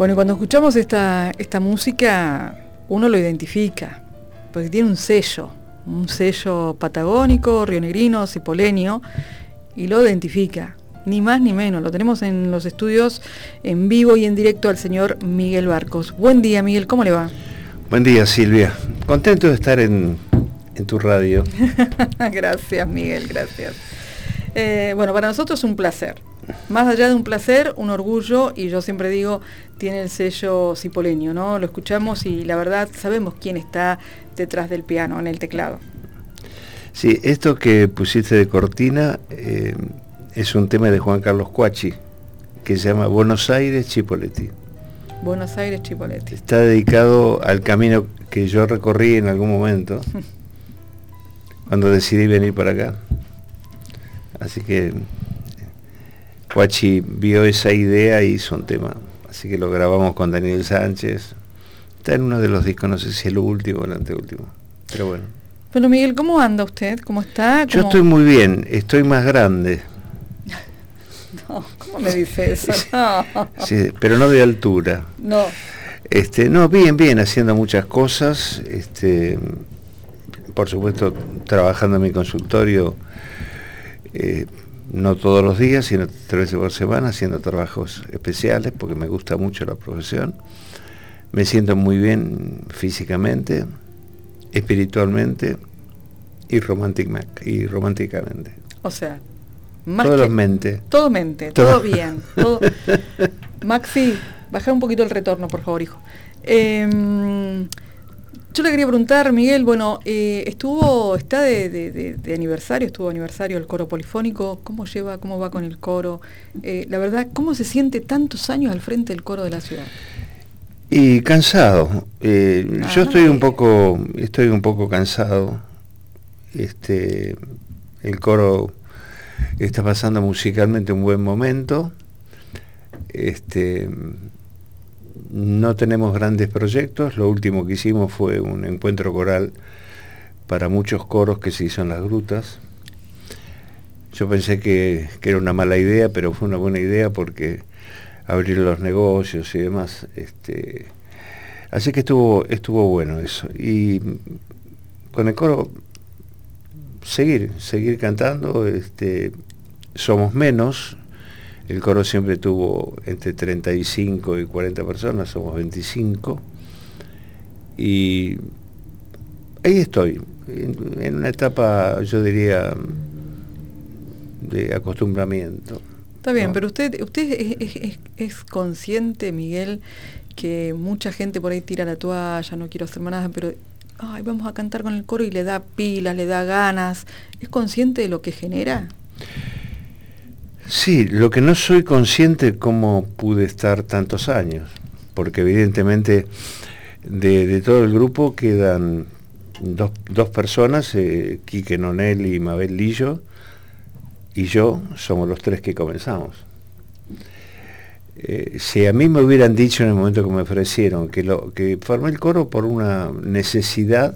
Bueno, cuando escuchamos esta música, uno lo identifica, porque tiene un sello patagónico, rionegrino, cipoleño, y lo identifica, ni más ni menos. Lo tenemos en los estudios en vivo y en directo al señor Miguel Barcos. Buen día, Miguel, ¿cómo le va? Buen día, Silvia. Contento de estar en tu radio. Gracias, Miguel, gracias. Bueno, para nosotros es un placer. Más allá de un placer, un orgullo, y yo siempre digo, tiene el sello cipoleño, ¿no? Lo escuchamos y la verdad sabemos quién está detrás del piano, en el teclado. Sí, esto que pusiste de cortina es un tema de Juan Carlos Cuachi, que se llama Buenos Aires Chipoleti. Buenos Aires Chipoleti. Está dedicado al camino que yo recorrí en algún momento, cuando decidí venir para acá. Así que Cuachi vio esa idea y hizo un tema. Así que lo grabamos con Daniel Sánchez. Está en uno de los discos, no sé si el último o el anteúltimo. Pero bueno. Bueno, Miguel, ¿cómo anda usted? ¿Cómo está? Yo estoy muy bien, estoy más grande. No, ¿cómo me dice eso? No. Sí, pero no de altura. No. No, bien, haciendo muchas cosas. Por supuesto, trabajando en mi consultorio, no todos los días, sino 3 veces por semana, haciendo trabajos especiales, porque me gusta mucho la profesión. Me siento muy bien físicamente, espiritualmente y románticamente. O sea, más todo que... mente. Todo mente, todo bien. Todo... Maxi, baja un poquito el retorno, por favor, hijo. Yo le quería preguntar, Miguel, bueno, está de aniversario, estuvo aniversario el coro polifónico. ¿Cómo va con el coro? La verdad, ¿cómo se siente tantos años al frente del coro de la ciudad? Y cansado. Yo estoy un poco cansado. El coro está pasando musicalmente un buen momento. No tenemos grandes proyectos. Lo último que hicimos fue un encuentro coral para muchos coros que se hizo en las grutas. Yo pensé que era una mala idea, pero fue una buena idea porque abrir los negocios y demás. Así que estuvo bueno eso. Y con el coro seguir cantando. Somos menos. El coro siempre tuvo entre 35 y 40 personas, somos 25. Y ahí estoy, en una etapa, yo diría, de acostumbramiento. Está bien, ¿no? pero usted es consciente, Miguel, que mucha gente por ahí tira la toalla, no quiero hacer más nada, pero vamos a cantar con el coro y le da pilas, le da ganas. ¿Es consciente de lo que genera? Sí, lo que no soy consciente es cómo pude estar tantos años, porque evidentemente de todo el grupo quedan dos personas, Quique Nonel y Mabel Lillo, y yo, somos los 3 que comenzamos. Si a mí me hubieran dicho en el momento que me ofrecieron que formé el coro por una necesidad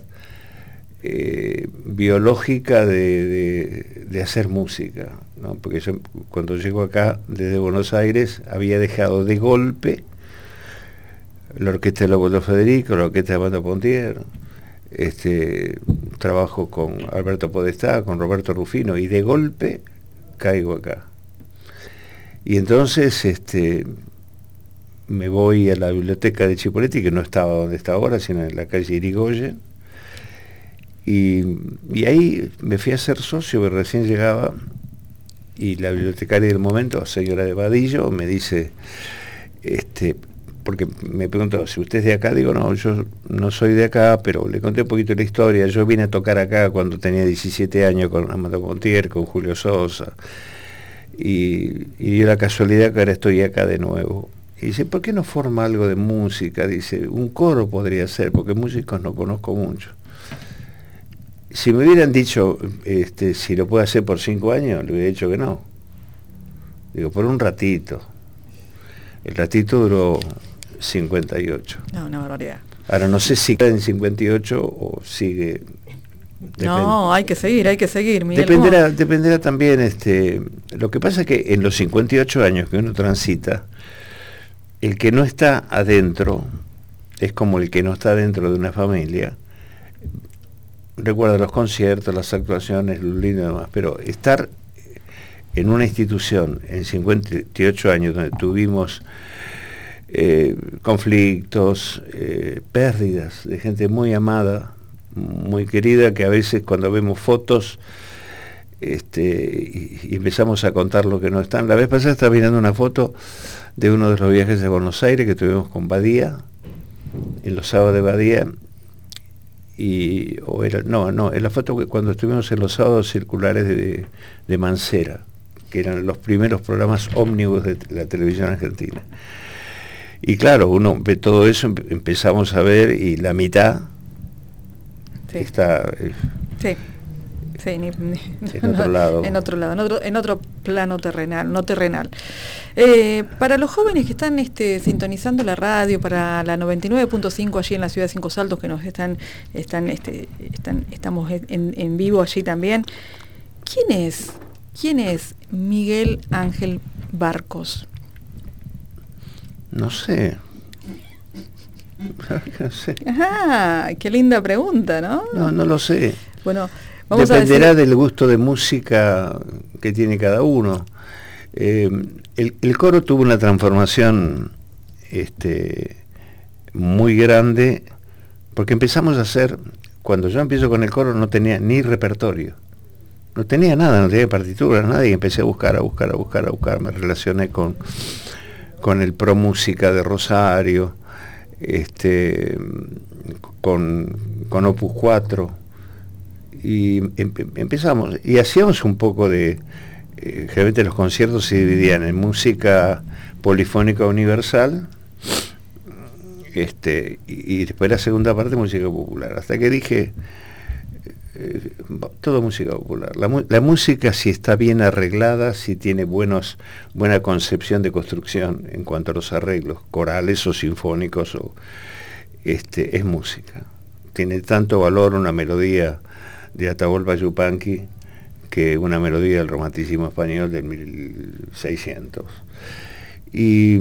biológica de hacer música, ¿no? Porque yo cuando llego acá desde Buenos Aires había dejado de golpe la orquesta de Leopoldo Federico, la orquesta de Amanda Pontier, trabajo con Alberto Podestá, con Roberto Rufino, y de golpe caigo acá. Y entonces me voy a la biblioteca de Chipoleti, que no estaba donde está ahora, sino en la calle Irigoyen, y ahí me fui a ser socio, que recién llegaba, y la bibliotecaria del momento, señora de Vadillo, me dice, porque me preguntó, si usted es de acá, digo, no, yo no soy de acá, pero le conté un poquito la historia. Yo vine a tocar acá cuando tenía 17 años con Amanda Pontier, con Julio Sosa, y dio la casualidad que ahora estoy acá de nuevo. Y dice, ¿por qué no forma algo de música? Dice, un coro podría ser, porque músicos no conozco mucho. Si me hubieran dicho si lo puedo hacer por 5 años, le hubiera dicho que no. Digo, por un ratito. El ratito duró 58. No, una barbaridad. Ahora no sé si queda en 58 o sigue. No, hay que seguir, Miguel. Dependerá también, lo que pasa es que en los 58 años que uno transita, el que no está adentro es como el que no está dentro de una familia. Recuerda los conciertos, las actuaciones, lo lindo y demás, pero estar en una institución en 58 años donde tuvimos conflictos, pérdidas de gente muy amada, muy querida, que a veces cuando vemos fotos y empezamos a contar lo que no están. La vez pasada estaba mirando una foto de uno de los viajes de Buenos Aires que tuvimos con Badía, en los sábados de Badía, en la foto que cuando estuvimos en los sábados circulares de Mancera, que eran los primeros programas ómnibus de la televisión argentina. Y claro, uno ve todo eso, empezamos a ver, y la mitad está en otro plano terrenal, no terrenal. Para los jóvenes que están sintonizando la radio, para la 99.5 allí en la ciudad de Cinco Saltos, que nos estamos en vivo allí también, ¿quién es Miguel Ángel Barcos? No sé. No sé. Ajá, qué linda pregunta, ¿no? No lo sé. Bueno, dependerá del gusto de música que tiene cada uno. El coro tuvo una transformación muy grande, porque empezamos a hacer, cuando yo empiezo con el coro no tenía ni repertorio, no tenía nada, no tenía partitura, nada, y empecé a buscar, me relacioné con el Pro Música de Rosario, con Opus 4, y empezamos, y hacíamos un poco de, generalmente los conciertos se dividían en música polifónica universal, y después la segunda parte música popular, hasta que dije, todo música popular. La música, si está bien arreglada, si tiene buena concepción de construcción en cuanto a los arreglos corales o sinfónicos, es música. Tiene tanto valor una melodía de Atahualpa Yupanqui que una melodía del romanticismo español del 1600. Y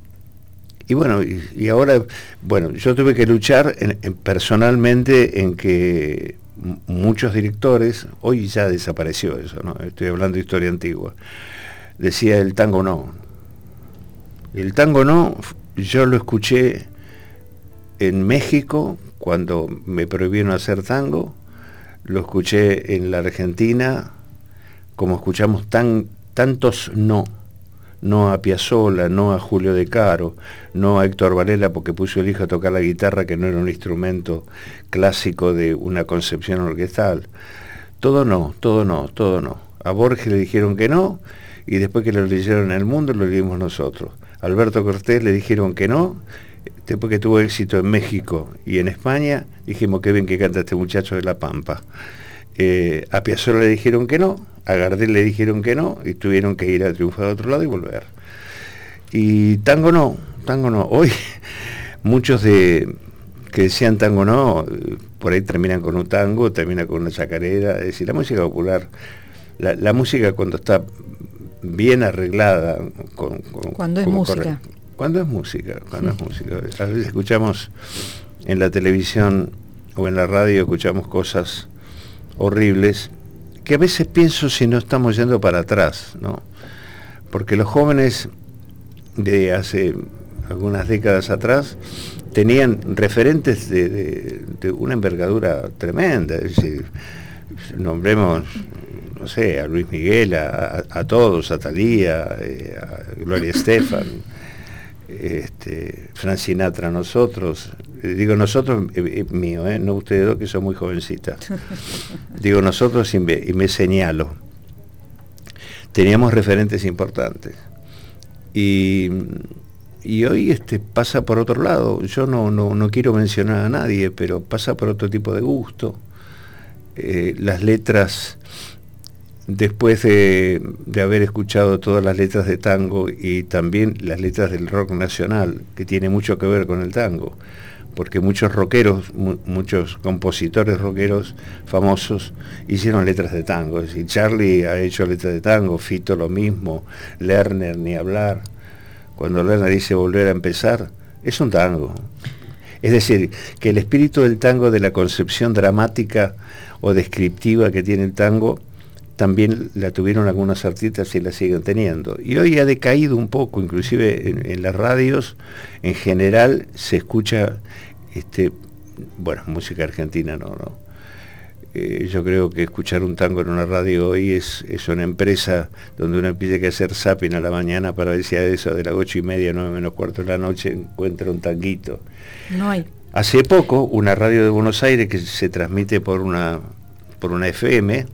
ahora, yo tuve que luchar personalmente en que muchos directores, hoy ya desapareció eso, ¿no? Estoy hablando de historia antigua, decía el tango no. El tango no, yo lo escuché en México cuando me prohibieron hacer tango, lo escuché en la Argentina, como escuchamos tantos no a Piazzolla, no a Julio De Caro, no a Héctor Varela porque puso el hijo a tocar la guitarra, que no era un instrumento clásico de una concepción orquestal. Todo no. A Borges le dijeron que no, y después que lo leyeron en El Mundo, lo leímos nosotros. A Alberto Cortés le dijeron que no, después que tuvo éxito en México y en España, dijimos qué bien que canta este muchacho de La Pampa. A Piazzolla le dijeron que no, a Gardel le dijeron que no, y tuvieron que ir a triunfar a otro lado y volver. Y tango no. Hoy muchos que decían tango no, por ahí terminan con un tango, terminan con una chacarera. Es decir, la música popular, la música cuando está bien arreglada, cuando es música. Cuando es música. A veces escuchamos en la televisión o en la radio, escuchamos cosas horribles, que a veces pienso si no estamos yendo para atrás, ¿no? Porque los jóvenes de hace algunas décadas atrás tenían referentes de una envergadura tremenda, es decir, nombremos, no sé, a Luis Miguel, a todos, a Thalía, a Gloria Estefan, Frank Sinatra, nosotros, digo nosotros, mío, no ustedes dos que son muy jovencitas, digo nosotros y me señalo, teníamos referentes importantes, y hoy pasa por otro lado. Yo no quiero mencionar a nadie, pero pasa por otro tipo de gusto. Las letras, después de haber escuchado todas las letras de tango y también las letras del rock nacional, que tiene mucho que ver con el tango, porque muchos rockeros, muchos compositores rockeros famosos hicieron letras de tango. Es decir, Charlie ha hecho letras de tango, Fito lo mismo, Lerner ni hablar. cuando Lerner dice volver a empezar, es un tango. Es decir, que el espíritu del tango, de la concepción dramática o descriptiva que tiene el tango, también la tuvieron algunos artistas y la siguen teniendo. Y hoy ha decaído un poco, inclusive en las radios, en general se escucha, música argentina no. Yo creo que escuchar un tango en una radio hoy es una empresa donde uno tiene que hacer zapping a la mañana para ver si a eso de las 8:30, 9 menos cuarto de la noche encuentra un tanguito. No hay. Hace poco, una radio de Buenos Aires que se transmite por una FM,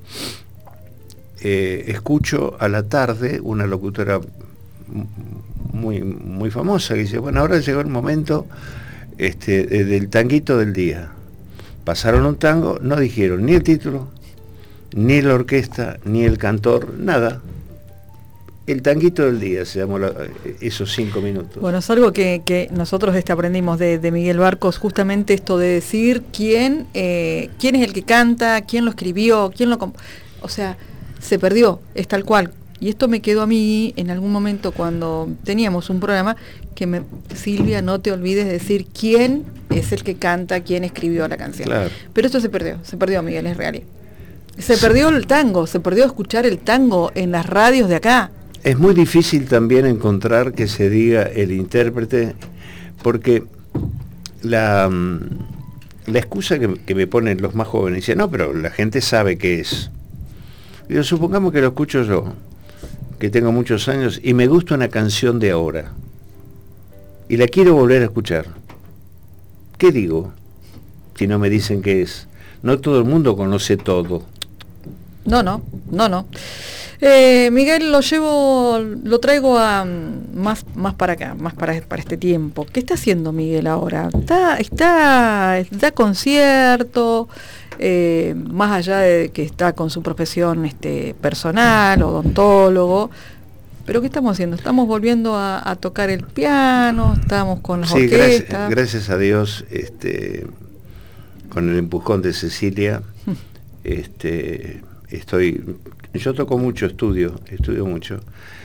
escucho a la tarde una locutora muy, muy famosa que dice, bueno, ahora llegó el momento del tanguito del día. Pasaron un tango, no dijeron ni el título, ni la orquesta, ni el cantor, nada. El tanguito del día se llamó esos 5 minutos. Bueno, es algo que nosotros aprendimos de Miguel Barcos, justamente esto de decir quién es el que canta, quién lo escribió, o sea, se perdió, es tal cual. Y esto me quedó a mí en algún momento cuando teníamos un programa Silvia, no te olvides de decir quién es el que canta, quién escribió la canción. Claro. Pero esto se perdió, Miguel, es real. Se perdió el tango, se perdió escuchar el tango en las radios de acá. Es muy difícil también encontrar que se diga el intérprete, porque la excusa que me ponen los más jóvenes, dicen, no, pero la gente sabe qué es. Digo, supongamos que lo escucho yo, que tengo muchos años, y me gusta una canción de ahora, y la quiero volver a escuchar. ¿Qué digo? Si no me dicen qué es. No todo el mundo conoce todo. No. Miguel, lo traigo a más para acá, más para este tiempo. ¿Qué está haciendo Miguel ahora? ¿Está concierto? Más allá de que está con su profesión personal, odontólogo, pero ¿qué estamos haciendo? Estamos volviendo a tocar el piano, estamos con las orquestas. Gracias a Dios, con el empujón de Cecilia, yo toco mucho, estudio mucho,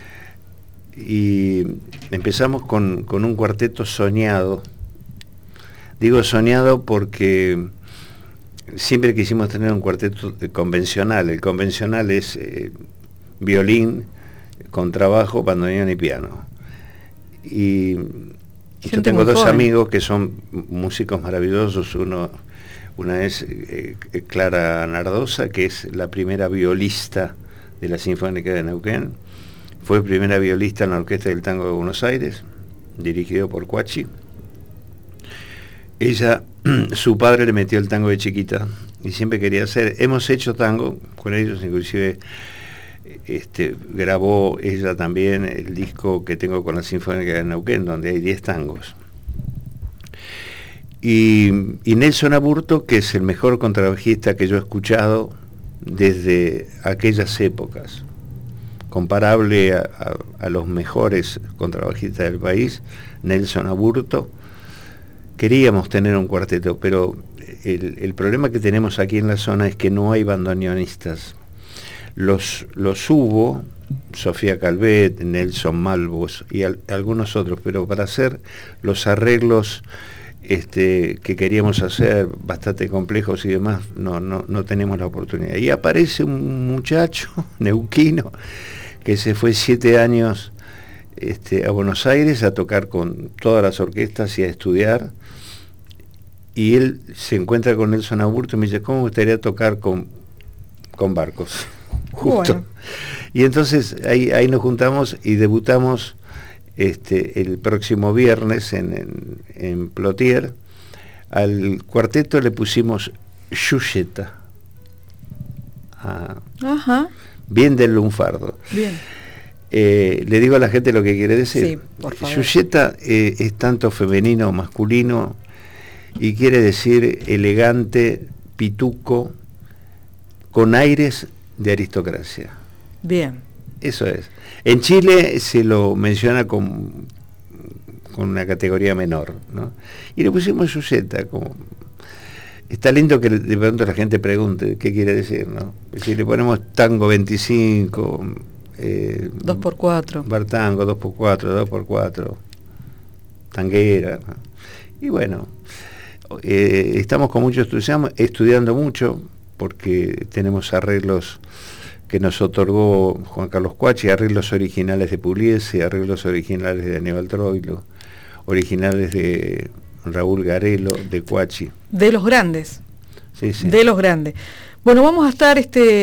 y empezamos con un cuarteto soñado. Digo soñado porque siempre quisimos tener un cuarteto convencional. El convencional es violín, contrabajo, bandoneón y piano. Y yo tengo dos amigos que son músicos maravillosos. Una es Clara Nardosa, que es la primera violista de la Sinfónica de Neuquén. Fue primera violista en la Orquesta del Tango de Buenos Aires, dirigido por Cuachi. Ella, su padre le metió el tango de chiquita y siempre quería hacer. Hemos hecho tango con ellos, inclusive grabó ella también el disco que tengo con la Sinfónica de Neuquén, donde hay 10 tangos. Y Nelson Aburto, que es el mejor contrabajista que yo he escuchado desde aquellas épocas, comparable a los mejores contrabajistas del país, Nelson Aburto. Queríamos tener un cuarteto, pero el problema que tenemos aquí en la zona es que no hay bandoneonistas. Los hubo, Sofía Calvet, Nelson Malvos y algunos otros, pero para hacer los arreglos que queríamos hacer, bastante complejos y demás, no tenemos la oportunidad. Y aparece un muchacho neuquino que se fue 7 años a Buenos Aires a tocar con todas las orquestas y a estudiar, y él se encuentra con Nelson Aburto y me dice, ¿cómo me gustaría tocar con Barcos? Justo. Bueno. Y entonces ahí nos juntamos y debutamos el próximo viernes en Plotier. Al cuarteto le pusimos Yuyeta. Ajá. Bien del lunfardo. Bien. Le digo a la gente lo que quiere decir. Sí, por favor. Yuyeta es tanto femenino o masculino y quiere decir elegante, pituco, con aires de aristocracia. Bien. Eso es. En Chile se lo menciona con una categoría menor, ¿no? Y le pusimos Yuyeta, como... Está lindo que de pronto la gente pregunte qué quiere decir, ¿no? Si le ponemos tango 25, 2x4. Bar tango, 2x4, 2x4, tanguera. Y bueno, estamos con mucho entusiasmo, estudiando mucho, porque tenemos arreglos que nos otorgó Juan Carlos Cuachi, arreglos originales de Pugliese, arreglos originales de Aníbal Troilo, originales de Raúl Garelo, de Cuachi. De los grandes. Sí, sí. De los grandes. Bueno, vamos a estar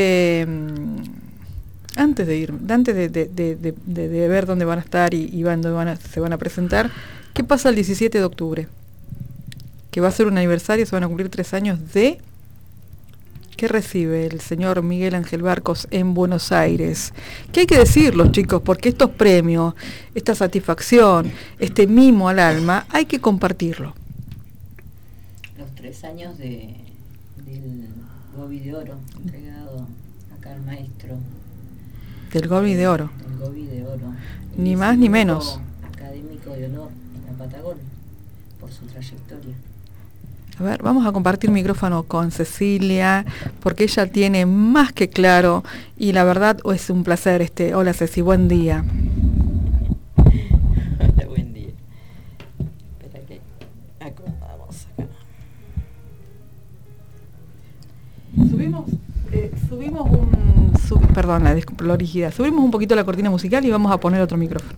antes de ir, antes de ver dónde van a estar y dónde se van a presentar. ¿Qué pasa el 17 de octubre? Que va a ser un aniversario, se van a cumplir 3 años de... ¿Qué recibe el señor Miguel Ángel Barcos en Buenos Aires? ¿Qué hay que decirlo, chicos? Porque estos premios, esta satisfacción, este mimo al alma, hay que compartirlo. Los 3 años del Gobi de Oro, entregado acá al maestro. Del Gobi de Oro. Del Gobi de Oro. Ni más ni menos. Académico de honor en la Patagonia, por su trayectoria. A ver, vamos a compartir micrófono con Cecilia, porque ella tiene más que claro, y la verdad es un placer. Hola Ceci, buen día. Hola, buen día. Espera que acomodamos acá. Perdón, la originalidad. Subimos un poquito la cortina musical y vamos a poner otro micrófono.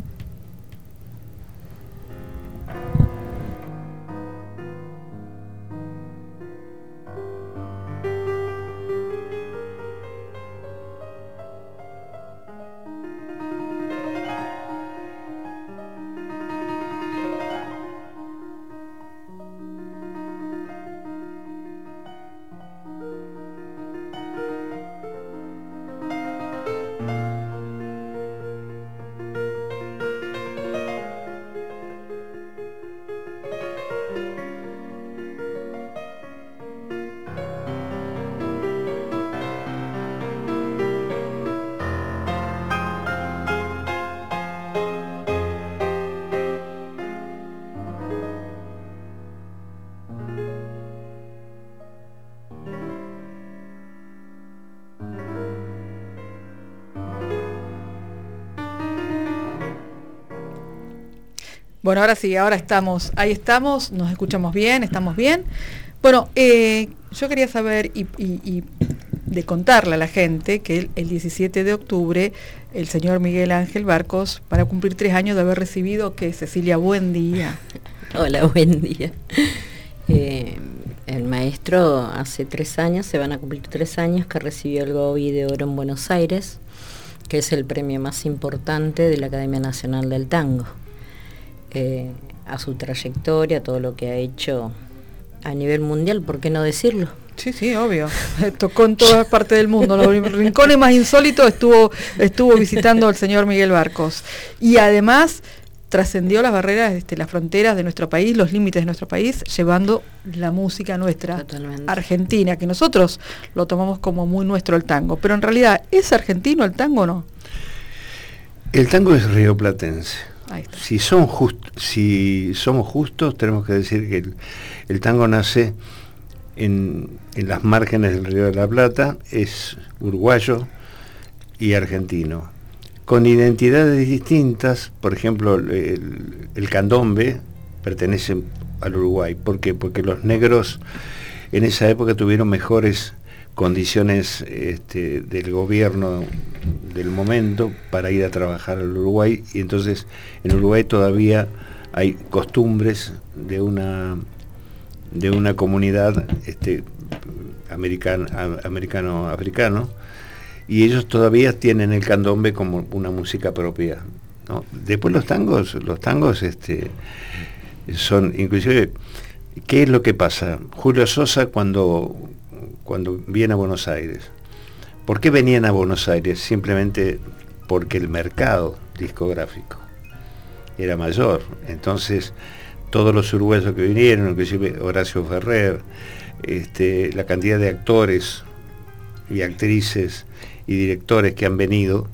Bueno, ahora sí, ahora ahí estamos, nos escuchamos bien, estamos bien. Bueno, yo quería saber y de contarle a la gente que el 17 de octubre el señor Miguel Ángel Barcos va a cumplir 3 años de haber recibido, que Cecilia, buen día. Hola, buen día. El maestro hace 3 años, se van a cumplir 3 años que recibió el Gobi de Oro en Buenos Aires, que es el premio más importante de la Academia Nacional del Tango. A su trayectoria, a todo lo que ha hecho a nivel mundial, ¿por qué no decirlo? Sí, sí, obvio. Tocó en todas partes del mundo. Los rincones más insólitos estuvo visitando el señor Miguel Barcos. Y además trascendió las barreras, las fronteras de nuestro país, los límites de nuestro país, llevando la música nuestra. Totalmente. Argentina, que nosotros lo tomamos como muy nuestro el tango. Pero en realidad, ¿es argentino el tango o no? El tango es rioplatense. Si somos justos, tenemos que decir que el tango nace en las márgenes del Río de la Plata, es uruguayo y argentino, con identidades distintas. Por ejemplo, el candombe pertenece al Uruguay. ¿Por qué? Porque los negros en esa época tuvieron mejores condiciones del gobierno del momento para ir a trabajar al Uruguay, y entonces en Uruguay todavía hay costumbres de una comunidad americano-africano, y ellos todavía tienen el candombe como una música propia, ¿no? Después los tangos son, inclusive, ¿qué es lo que pasa? Julio Sosa cuando viene a Buenos Aires. ¿Por qué venían a Buenos Aires? Simplemente porque el mercado discográfico era mayor. Entonces, todos los uruguayos que vinieron, inclusive Horacio Ferrer, la cantidad de actores y actrices y directores que han venido,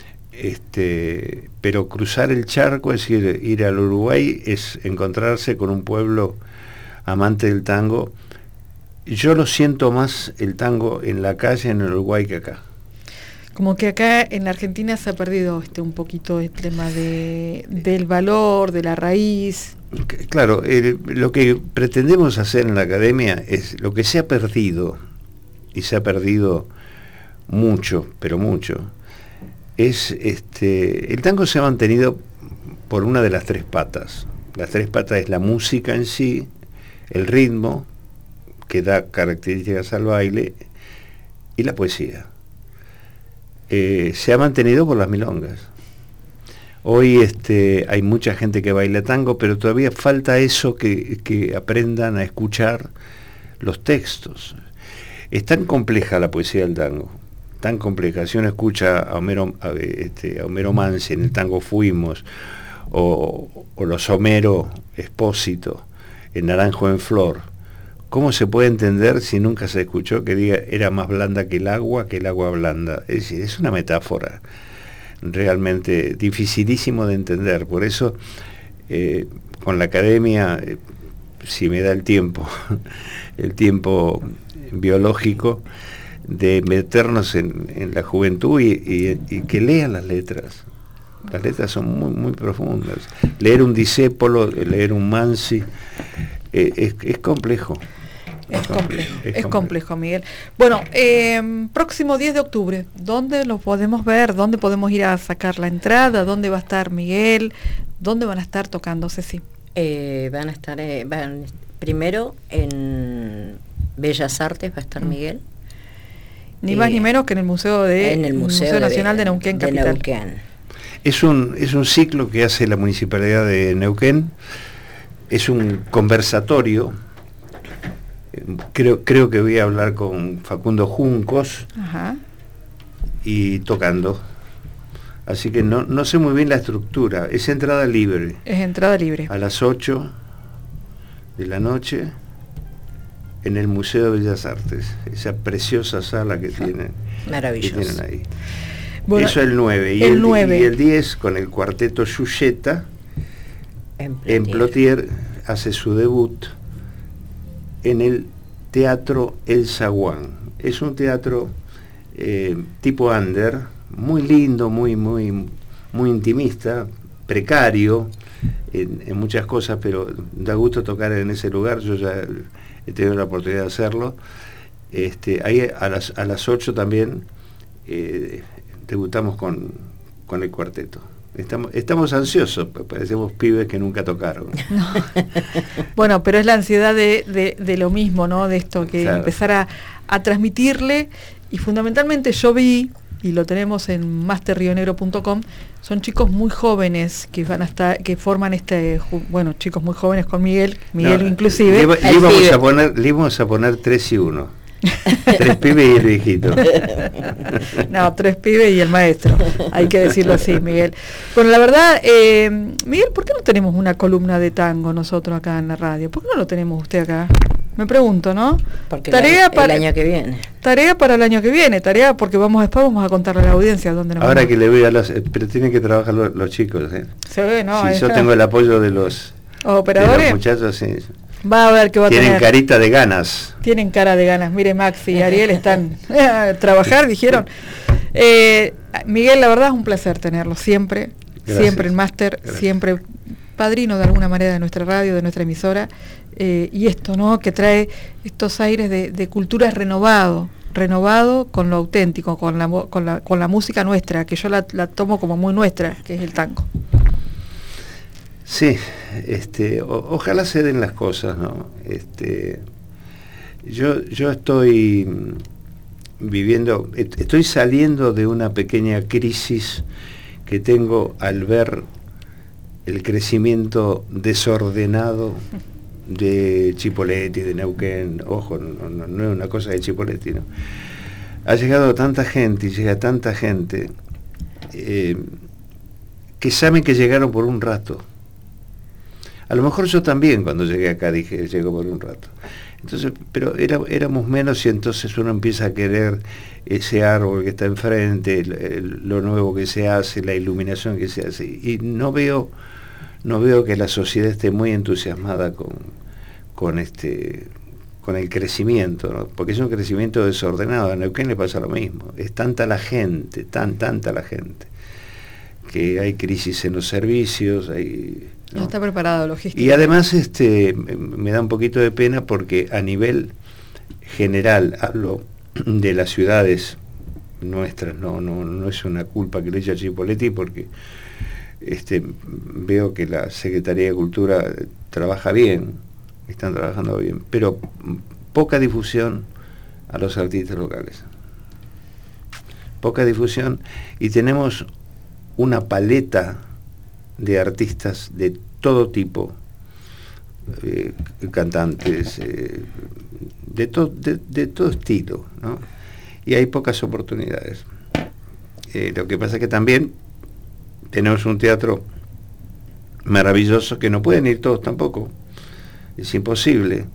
pero cruzar el charco, es decir, ir al Uruguay, es encontrarse con un pueblo amante del tango. Yo lo siento más el tango en la calle en el Uruguay que acá. Como que acá en la Argentina se ha perdido un poquito el tema del valor, de la raíz. Claro, lo que pretendemos hacer en la academia es lo que se ha perdido, y se ha perdido mucho, pero mucho, es el tango se ha mantenido por una de las tres patas. Las tres patas es la música en sí, el ritmo, que da características al baile, y la poesía. Se ha mantenido por las milongas. Hoy hay mucha gente que baila tango, pero todavía falta eso, que aprendan a escuchar los textos. Es tan compleja la poesía del tango, tan compleja. Si uno escucha a Homero Manzi en el tango Fuimos, o los Homero Expósito en Naranjo en Flor, ¿cómo se puede entender si nunca se escuchó que diga era más blanda que el agua blanda? Es decir, es una metáfora realmente dificilísimo de entender. Por eso, con la academia, si me da el tiempo biológico, de meternos en la juventud y que lean las letras. Las letras son muy, muy profundas. Leer un Discépolo, leer un Manzi, es complejo. Es complejo, Miguel. Bueno, próximo 10 de octubre, ¿dónde lo podemos ver? ¿Dónde podemos ir a sacar la entrada? ¿Dónde va a estar Miguel? ¿Dónde van a estar tocando, Ceci? Van a estar primero en Bellas Artes, va a estar Miguel. Ni más ni menos que en el Museo Nacional de Neuquén Capital. Neuquén. Es un ciclo que hace la Municipalidad de Neuquén. Es un conversatorio. Creo que voy a hablar con Facundo Juncos. Ajá. Y tocando. Así que no sé muy bien la estructura. Es entrada libre. Es entrada libre. A las 8 de la noche en el Museo de Bellas Artes. Esa preciosa sala que tienen. Maravilloso. Que tienen ahí. Bueno, eso el 9. Y el 10 con el cuarteto Yuyeta en Plotier hace su debut en el Teatro El Zaguán. Es un teatro tipo under, muy lindo, muy, muy, muy intimista, precario en muchas cosas, pero da gusto tocar en ese lugar. Yo ya he tenido la oportunidad de hacerlo. Ahí a las 8 también debutamos con el cuarteto. Estamos ansiosos, parecemos pibes que nunca tocaron. No. Bueno, pero es la ansiedad de lo mismo, ¿no? De esto, que claro, empezar a transmitirle, y fundamentalmente yo vi, y lo tenemos en masterrionegro.com, son chicos muy jóvenes que van a estar, que forman chicos muy jóvenes con Miguel inclusive. Le íbamos a poner 3 y 1. 3 pibes y el viejito. No, 3 pibes y el maestro, hay que decirlo así, Miguel. Bueno, la verdad, Miguel, ¿por qué no tenemos una columna de tango nosotros acá en la radio? ¿Por qué no lo tenemos usted acá? Me pregunto, ¿no? Porque el año que viene. Tarea para el año que viene, porque después vamos a contarle a la audiencia dónde nos ahora vamos. Que le voy a pero tienen que trabajar los chicos, ¿eh? Se ve, ¿no? Si yo tengo el apoyo de los operadores, de los muchachos, sí. Va a ver qué va a tener. Tienen carita de ganas. Tienen cara de ganas. Mire, Maxi y Ariel están a trabajar, dijeron. Miguel, la verdad es un placer tenerlo siempre. Gracias. Siempre en máster, siempre padrino de alguna manera de nuestra radio, de nuestra emisora. Y esto, ¿no? Que trae estos aires de cultura renovado con lo auténtico, con la música nuestra, que yo la tomo como muy nuestra, que es el tango. Sí, ojalá se den las cosas, ¿no? Yo estoy estoy saliendo de una pequeña crisis que tengo al ver el crecimiento desordenado de Chipoleti, de Neuquén. Ojo, no es una cosa de Chipoleti, ¿no? Ha llegado tanta gente y llega tanta gente que saben que llegaron por un rato. A lo mejor yo también cuando llegué acá dije, llego por un rato. Entonces, pero éramos menos, y entonces uno empieza a querer ese árbol que está enfrente, lo nuevo que se hace, la iluminación que se hace. Y no veo que la sociedad esté muy entusiasmada con con el crecimiento, ¿no? Porque es un crecimiento desordenado. A Neuquén le pasa lo mismo. Es tanta la gente, tanta la gente, que hay crisis en los servicios, ¿no? No está preparado logística. Y además me da un poquito de pena porque a nivel general, hablo de las ciudades nuestras, no es una culpa que le eche a Chipolletti, porque veo que la Secretaría de Cultura trabaja bien, están trabajando bien, pero poca difusión a los artistas locales. Poca difusión, y tenemos una paleta de artistas de todo tipo, cantantes, de todo estilo, ¿no? Y hay pocas oportunidades. Lo que pasa es que también tenemos un teatro maravilloso que no pueden ir todos tampoco, es imposible.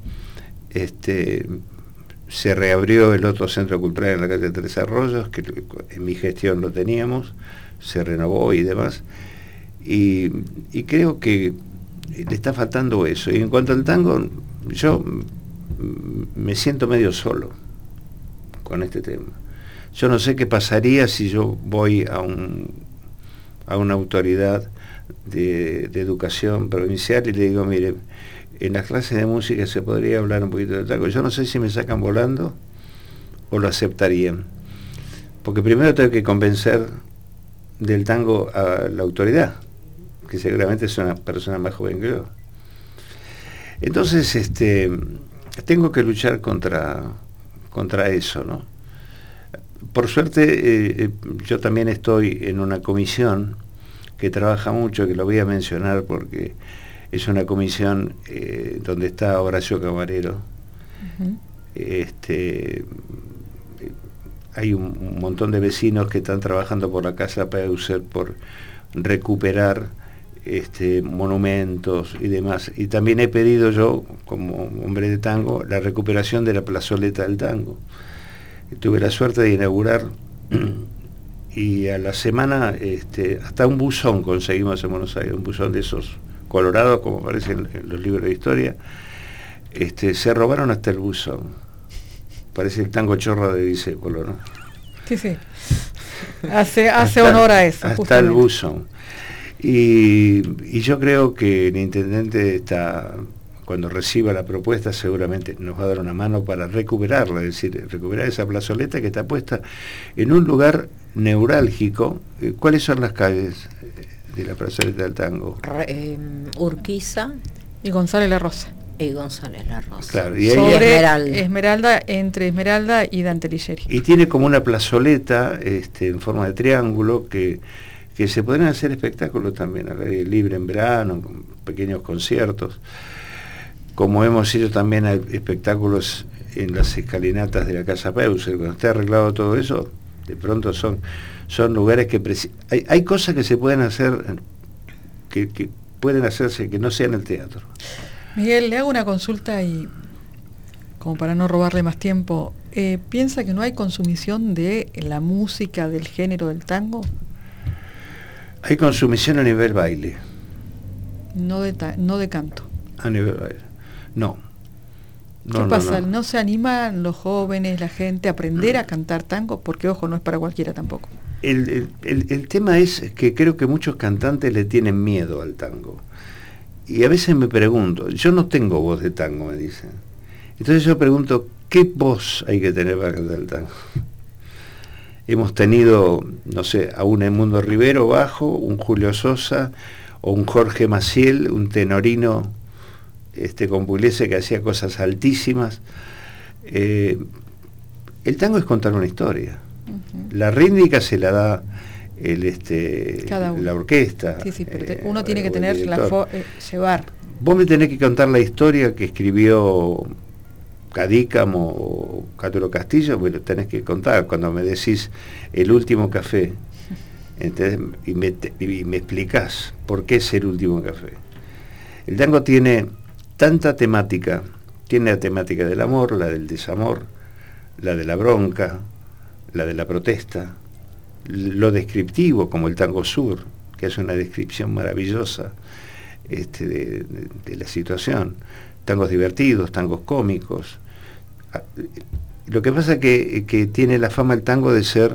Se reabrió el otro centro cultural en la calle Tres Arroyos, que en mi gestión lo teníamos, se renovó y demás, y creo que le está faltando eso. Y en cuanto al tango, yo me siento medio solo con este tema. Yo no sé qué pasaría si yo voy a una autoridad de educación provincial y le digo, mire, en las clases de música se podría hablar un poquito del tango. Yo no sé si me sacan volando o lo aceptarían, porque primero tengo que convencer del tango a la autoridad, que seguramente es una persona más joven que yo. Entonces tengo que luchar contra eso, ¿no? Por suerte yo también estoy en una comisión que trabaja mucho, que lo voy a mencionar porque es una comisión donde está Horacio Camarero. Uh-huh. Hay un montón de vecinos que están trabajando por la Casa Peuser, por recuperar monumentos y demás. Y también he pedido yo, como hombre de tango, la recuperación de la plazoleta del tango. Tuve la suerte de inaugurar y a la semana hasta un buzón conseguimos en Buenos Aires, un buzón de esos colorados como aparecen en los libros de historia. Se robaron hasta el buzón. Parece el tango chorro de Discépolo, ¿no? Sí. Hace honor a eso. Hasta justamente. El buzón. Y yo creo que el intendente está, cuando reciba la propuesta, seguramente nos va a dar una mano para recuperarla, es decir, recuperar esa plazoleta que está puesta en un lugar neurálgico. ¿Cuáles son las calles de la plazoleta del tango? Urquiza y González La Rosa. Claro, y sobre Esmeralda, entre Esmeralda y Dante Alighieri. Y tiene como una plazoleta en forma de triángulo que se podrían hacer espectáculos también al aire libre en verano, con pequeños conciertos, como hemos hecho también espectáculos en las escalinatas de la Casa Peuser. Cuando esté arreglado todo eso, de pronto son lugares que hay cosas que se pueden hacer, que pueden hacerse, que no sean el teatro. Miguel, le hago una consulta y, como para no robarle más tiempo, ¿piensa que no hay consumición de la música del género del tango? Hay consumición a nivel baile. No de canto. A nivel baile. No. ¿Qué pasa? ¿No se animan los jóvenes, la gente, a aprender a cantar tango? Porque, ojo, no es para cualquiera tampoco. El tema es que creo que muchos cantantes le tienen miedo al tango. Y a veces me pregunto, yo no tengo voz de tango, me dicen. Entonces yo pregunto, ¿qué voz hay que tener para cantar el tango? Hemos tenido, no sé, a un Edmundo Rivero bajo, un Julio Sosa, o un Jorge Maciel, un tenorino con Pugliese que hacía cosas altísimas. El tango es contar una historia. Uh-huh. La rítmica se la da la orquesta. Sí, pero uno tiene que tener llevar. Vos me tenés que contar la historia que escribió Cadícamo o Cátulo Castillo, me lo tenés que contar. Cuando me decís El último café, ¿entendés? y me explicás por qué es El último café. El tango tiene tanta temática, tiene la temática del amor, la del desamor, la de la bronca, la de la protesta, lo descriptivo, como el tango sur, que es una descripción maravillosa de la situación, tangos divertidos, tangos cómicos, Lo que pasa es que tiene la fama el tango de ser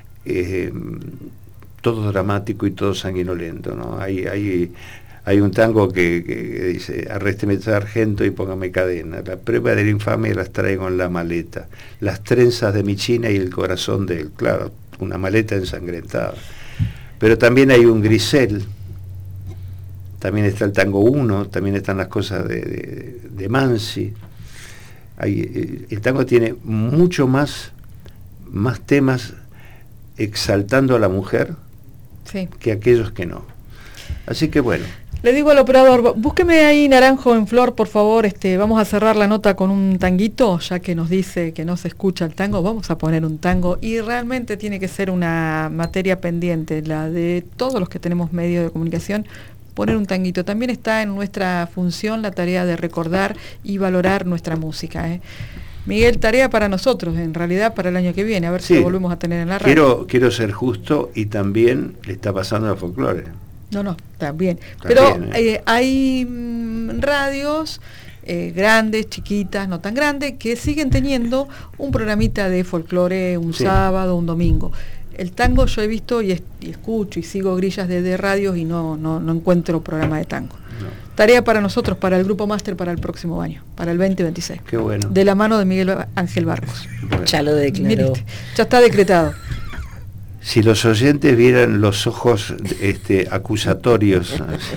todo dramático y todo sanguinolento, ¿no? Hay un tango que dice: arrésteme sargento y póngame cadena, la prueba de la infamia las traigo en la maleta, las trenzas de mi china y el corazón de él. Claro, una maleta ensangrentada. Pero también hay un grisel, también está el tango 1, también están las cosas de Mansi. El tango tiene mucho más temas exaltando a la mujer, sí, que aquellos que no. Así que bueno. Le digo al operador, búsqueme ahí Naranjo en Flor, por favor. Vamos a cerrar la nota con un tanguito, ya que nos dice que no se escucha el tango. Vamos a poner un tango, y realmente tiene que ser una materia pendiente, la de todos los que tenemos medios de comunicación, poner un tanguito. También está en nuestra función la tarea de recordar y valorar nuestra música, ¿eh? Miguel, tarea para nosotros, en realidad para el año que viene, a ver si lo volvemos a tener en la radio. Quiero ser justo, y también le está pasando al folclore. No, también. Pero hay radios grandes, chiquitas, no tan grandes, que siguen teniendo un programita de folclore un sábado, un domingo. El tango yo he visto y escucho y sigo grillas de radios y no encuentro programa de tango. No. Tarea para nosotros, para el Grupo Máster, para el próximo año, para el 2026. Qué bueno. De la mano de Miguel Ángel Barcos. Bueno. Ya lo declaró. Ya está decretado. Si los oyentes vieran los ojos acusatorios.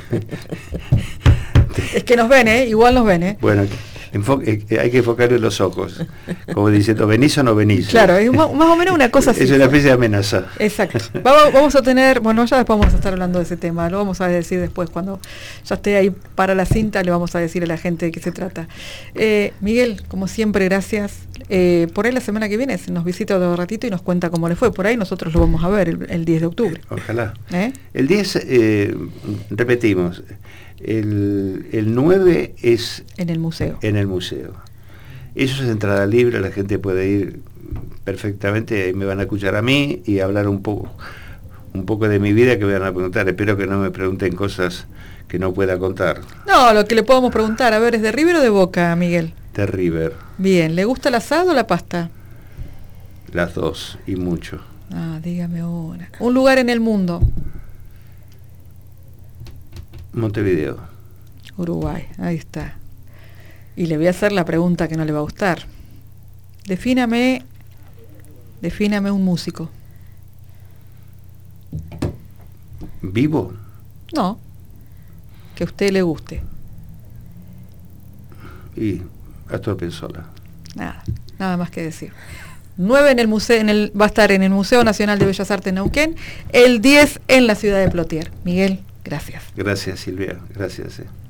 Es que nos ven, igual nos ven. Bueno, hay que enfocarle los ojos, como diciendo: ¿venís o no venís? Claro, es más o menos una cosa así. Es una especie de amenaza. Exacto. Vamos a tener, bueno, ya después vamos a estar hablando de ese tema, lo vamos a decir después, cuando ya esté ahí para la cinta, le vamos a decir a la gente de qué se trata. Miguel, como siempre, gracias. Por ahí la semana que viene nos visita otro ratito y nos cuenta cómo le fue. Por ahí nosotros lo vamos a ver el 10 de octubre. Ojalá. El 10, repetimos, el 9 es en el museo. Eso es entrada libre, la gente puede ir perfectamente, y me van a escuchar a mí y hablar un poco de mi vida, que me van a preguntar. Espero que no me pregunten cosas que no pueda contar. No, lo que le podemos preguntar, a ver, ¿es de River o de Boca, Miguel? De River. Bien, ¿le gusta el asado o la pasta? Las dos, y mucho. Dígame una. Un lugar en el mundo. Montevideo. Uruguay, ahí está. Y le voy a hacer la pregunta que no le va a gustar. Defíname un músico. ¿Vivo? No, que a usted le guste. Y Astor Piazzolla. Nada más que decir. 9 en el museo, va a estar en el Museo Nacional de Bellas Artes Neuquén, el 10 en la ciudad de Plotier. Miguel, gracias. Gracias, Silvia, gracias.